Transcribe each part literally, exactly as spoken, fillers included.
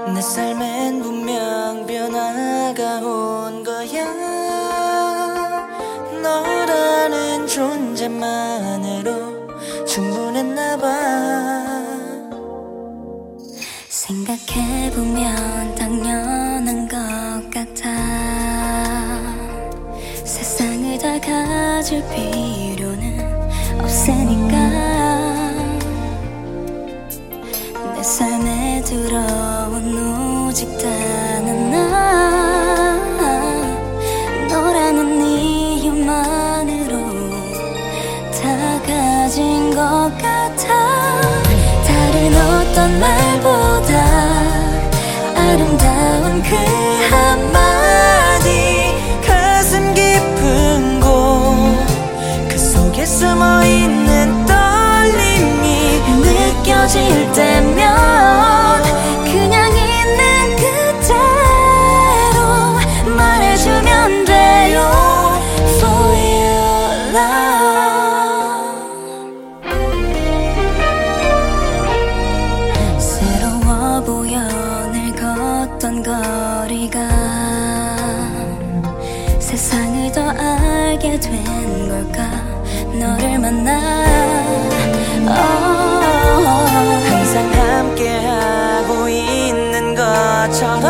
내 삶엔 분명 변화가 온 거야. 너라는 존재만으로 충분했나 봐. 생각해보면 당연한 것 같아. 세상을 다 가질 필요는 없으니까. 내 삶에 들어온 오직 단 하나, 너라는 이유만으로 다 가진 것 같아. 다른 어떤 말보다 아름다운 그 한마디, 가슴 깊은 곳 그 속에 숨어있는 떨림이 느껴질 때면 그냥 있는 그대로 말해주면 돼요. For your love. 새로워 보여 늘 걷던 거리가 세상을 더 알게 된 걸까. 너를 만나 항상 함께하고 있는 것처럼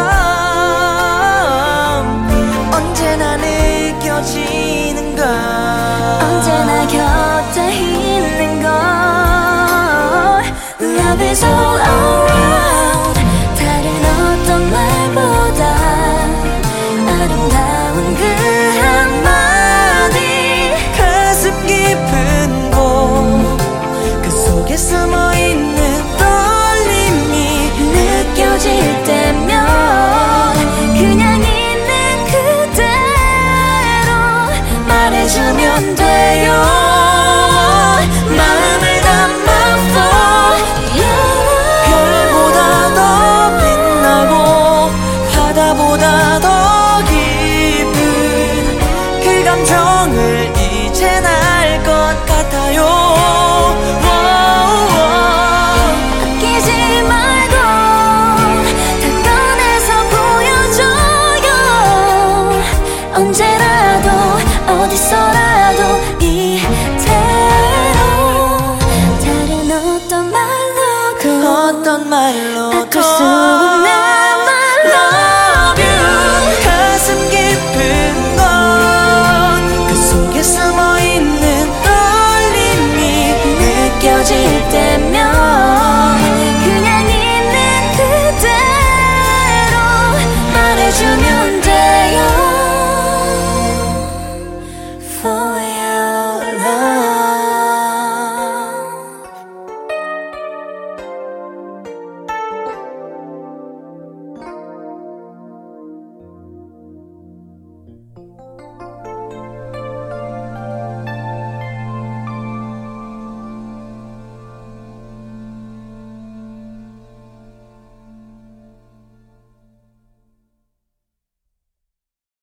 언제나 느껴지는 것, 언제나 곁에 있는 걸. Love is all around. 다른 어떤 말보다 아름다운 그 한마디, 가슴 깊은 곳 그 속에 숨어있는 떨림이 느껴질 때면 그냥 있는 그대로 말해주면 돼요. 마음을 담아 for your love. 별보다 더 빛나고 바다보다 더 깊은 그 감정을 이젠 알 것 같아요. 아끼지 말고 다 꺼내서 보여줘요. 언제라도 어디서라도 이대로. 다른 어떤 말로 그 어떤 말로 바꿀 수